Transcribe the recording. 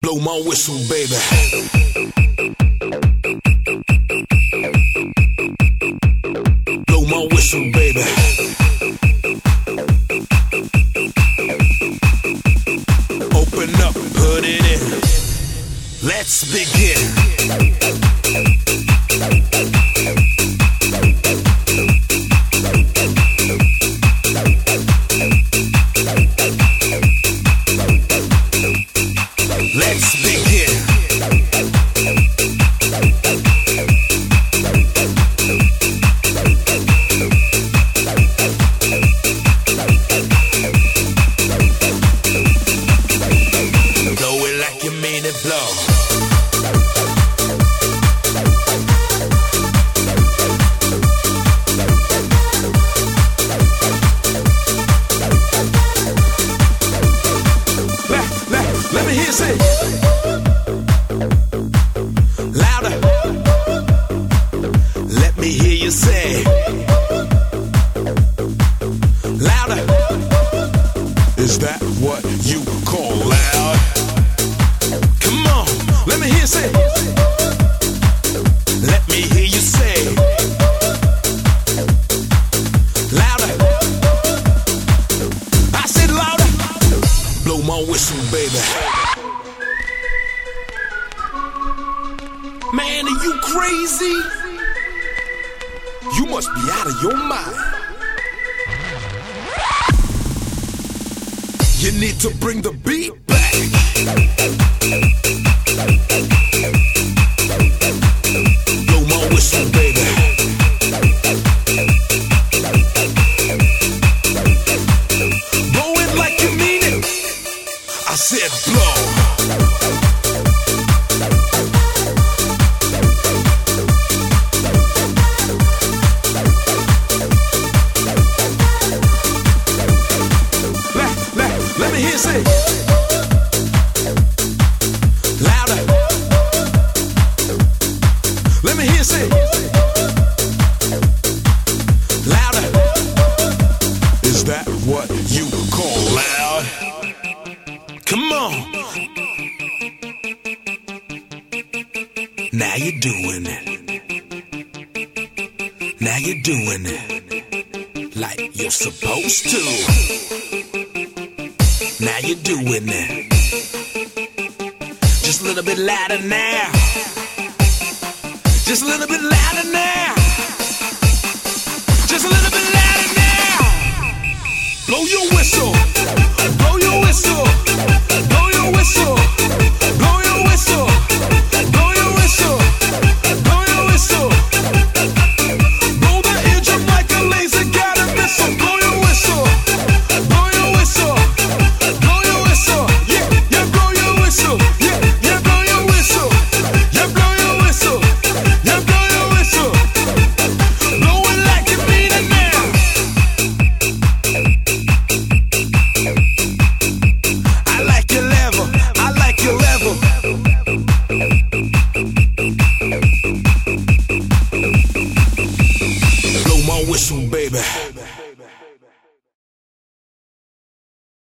Blow my whistle, baby. Blow my whistle, baby. Open up, put it in. Let's begin. Let's begin. Blow it like you mean it, blow. Let me hear you say louder. Let me hear you say louder. Is that what you call loud? Come on, let me hear you say. Let me hear you say louder. I said louder. Blow my whistle, baby. Man, are you crazy? You must be out of your mind. You need to bring the beat back. Blow my whistle, baby. Blow it like you mean it. I said blow. Let me hear you say louder. Let me hear you say louder. Is that what you call loud? Come on. Now you're doing it. Now you're doing it like you're supposed to. Now you're doing it. Just a little bit louder now. Just a little bit louder now. Just a little bit louder now. Blow your whistle. Blow your whistle. Blow your whistle.